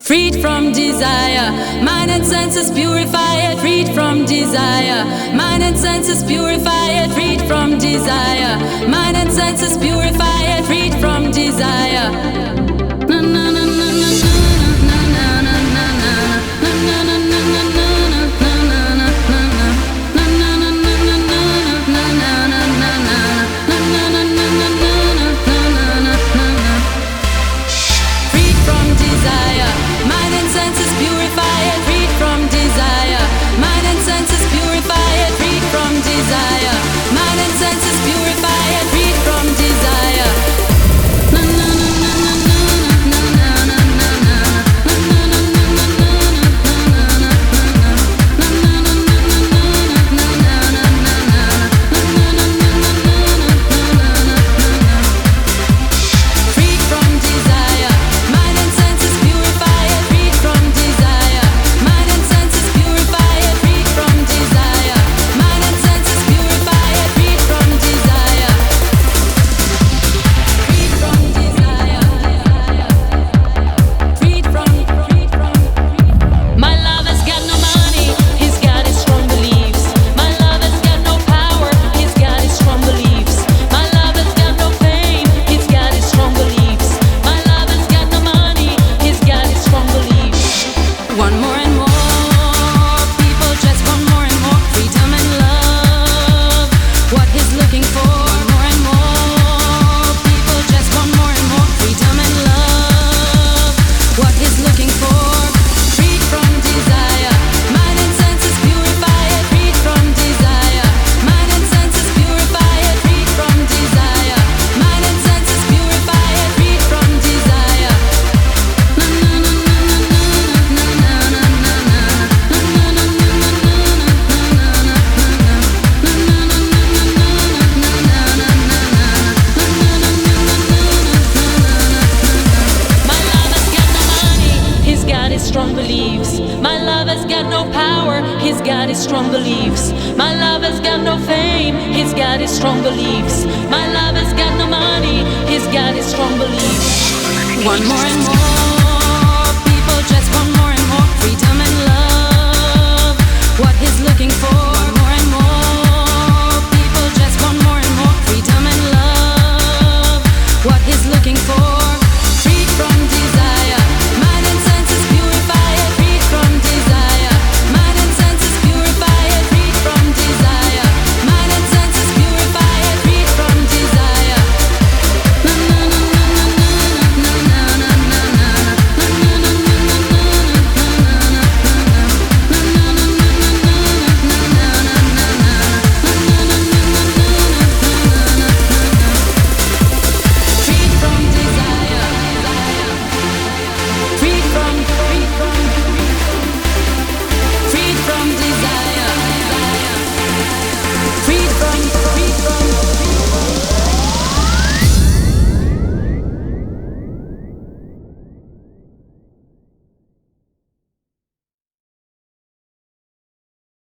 Freed from desire, mind and senses purify it. Freed from desire, mind and senses purify it. Freed from desire, mind and senses purify it. Freed from desire. Na na na na na na na na na na na na na na. Strong beliefs. My lover's got no power, he's got his strong beliefs. My lover's got no fame, he's got his strong beliefs. My lover's got no money, he's got his strong beliefs. One more and more